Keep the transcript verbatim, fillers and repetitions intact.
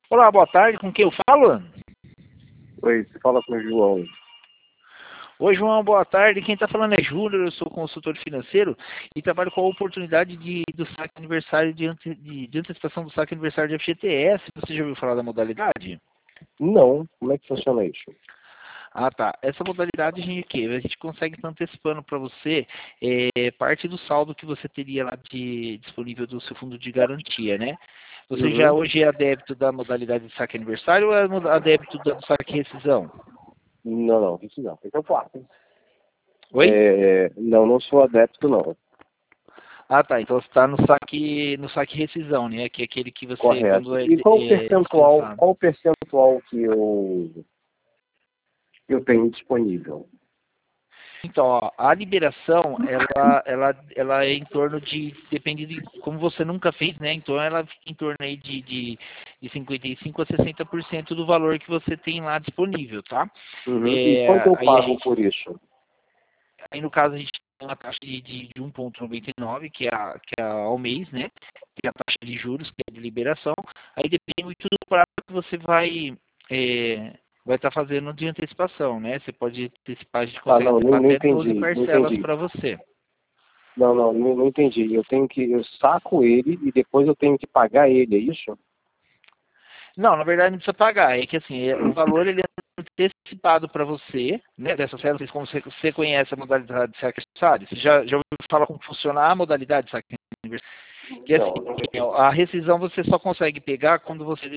Olá, boa tarde, com quem eu falo? Oi, você fala com o João. Oi, João, boa tarde. Quem está falando é Júnior, eu sou consultor financeiro e trabalho com a oportunidade de, do saque aniversário de, ante, de, de antecipação do saque aniversário de F G T S. Você já ouviu falar da modalidade? Não, como é que funciona isso? Ah, tá. Essa modalidade, a gente, que a gente consegue estar antecipando para você é, parte do saldo que você teria lá de, disponível do seu fundo de garantia, né? Você já Uhum. hoje é adepto da modalidade de saque aniversário ou é adepto do saque rescisão? Não, não, isso não. Então, quarto. Oi? É, não, não sou adepto, não. Ah, tá. Então você está no saque, no saque rescisão, né? Que é aquele que você, quando Correto. é, E qual o é percentual, dispensado. qual o percentual que eu, eu tenho disponível? Então, ó, a liberação, ela, ela, ela é em torno de, depende de como você nunca fez, né? Então ela fica em torno aí de, de, de cinquenta e cinco a sessenta por cento do valor que você tem lá disponível, tá? Uhum. E quanto É, eu aí a pago gente, por isso? aí no caso a gente tem uma taxa de, de, de um vírgula noventa e nove, que é, a, que é ao mês, né? Que é a taxa de juros, que é de liberação. Aí depende muito do prazo que você vai é, vai estar fazendo de antecipação, né? Você pode antecipar, a gente Ah, consegue não, não, antecipar não até doze entendi, não parcelas entendi. para você. Não, não, não, não entendi. Eu tenho que, eu saco ele e depois eu tenho que pagar ele, é isso? Não, na verdade não precisa pagar. É que assim, é- o valor ele é antecipado para você, né? Dessa série, não sei como você, você conhece a modalidade de saque aniversário. Você já, já ouviu falar como funciona a modalidade de saque aniversário? Que Não, assim, não a rescisão você só consegue pegar quando você